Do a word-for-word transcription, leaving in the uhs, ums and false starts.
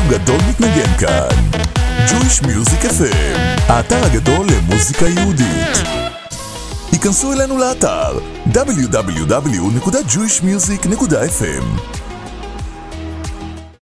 גדול מתנגן כאן. Jewish Music אף אם, האתר הגדול למוזיקה יהודית. היכנסו אלינו לאתר דאבליו דאבליו דאבליו נקודה ג'ויש מיוזיק נקודה אף אם.